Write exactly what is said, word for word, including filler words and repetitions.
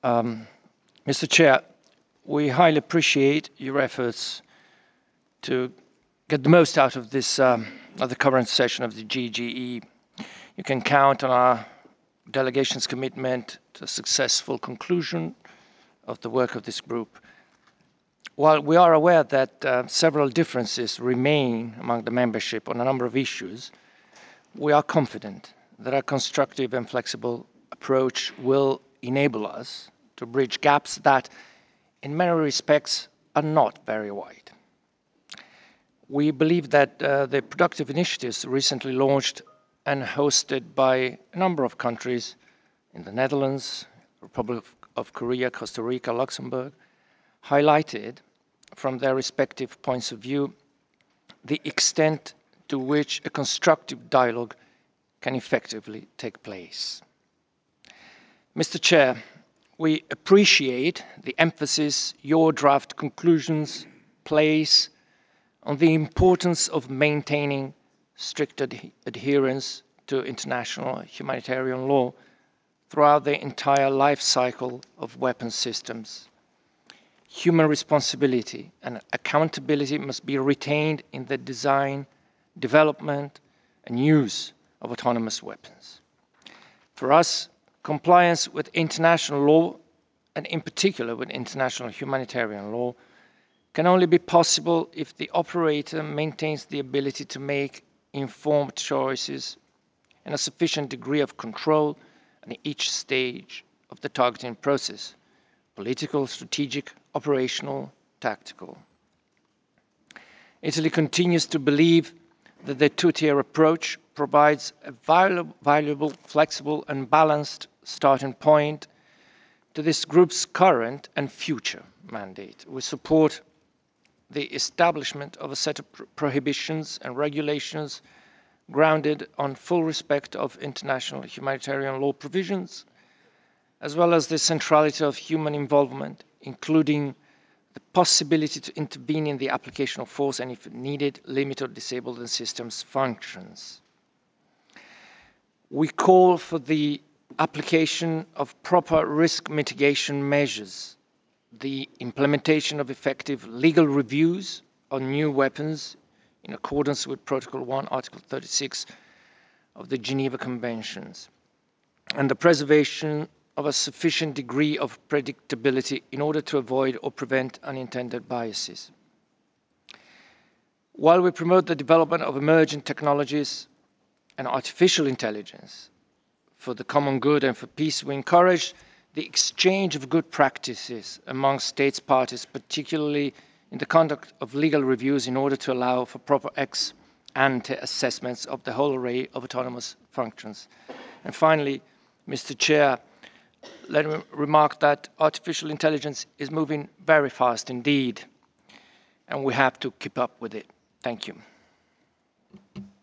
Um, Mister Chair, we highly appreciate your efforts to get the most out of this um, of the current session of the G G E. You can count on our delegation's commitment to a successful conclusion of the work of this group. While we are aware that uh, several differences remain among the membership on a number of issues, we are confident that a constructive and flexible approach will enable us to bridge gaps that, in many respects, are not very wide. We believe that uh, the productive initiatives recently launched and hosted by a number of countries in the Netherlands, Republic of Korea, Costa Rica, Luxembourg, highlighted from their respective points of view the extent to which a constructive dialogue can effectively take place. Mister Chair, we appreciate the emphasis your draft conclusions place on the importance of maintaining strict ad adherence to international humanitarian law throughout the entire life cycle of weapons systems. Human responsibility and accountability must be retained in the design, development, and use of autonomous weapons. For us, compliance with international law, and in particular with international humanitarian law, can only be possible if the operator maintains the ability to make informed choices and a sufficient degree of control at each stage of the targeting process: political, strategic, operational, tactical. Italy continues to believe that the two-tier approach provides a valuable, flexible, and balanced starting point to this group's current and future mandate. We support the establishment of a set of prohibitions and regulations grounded on full respect of international humanitarian law provisions, as well as the centrality of human involvement, including the possibility to intervene in the application of force and, if needed, limit or disable the system's functions. We call for the application of proper risk mitigation measures, the implementation of effective legal reviews on new weapons in accordance with Protocol one, Article thirty-six of the Geneva Conventions, and the preservation of a sufficient degree of predictability in order to avoid or prevent unintended biases. While we promote the development of emerging technologies and artificial intelligence for the common good and for peace, we encourage the exchange of good practices among states parties, particularly in the conduct of legal reviews, in order to allow for proper ex ante assessments of the whole array of autonomous functions. And finally, Mister Chair, let me remark that artificial intelligence is moving very fast indeed, and we have to keep up with it. Thank you.